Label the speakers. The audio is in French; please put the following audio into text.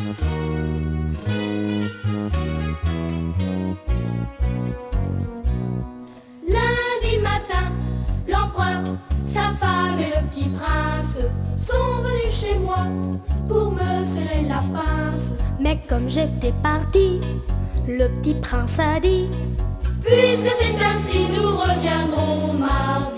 Speaker 1: Lundi matin, l'empereur, sa femme et le petit prince sont venus chez moi pour me serrer la pince.
Speaker 2: Mais comme j'étais partie, le petit prince a dit:
Speaker 1: puisque c'est ainsi, nous reviendrons mardi.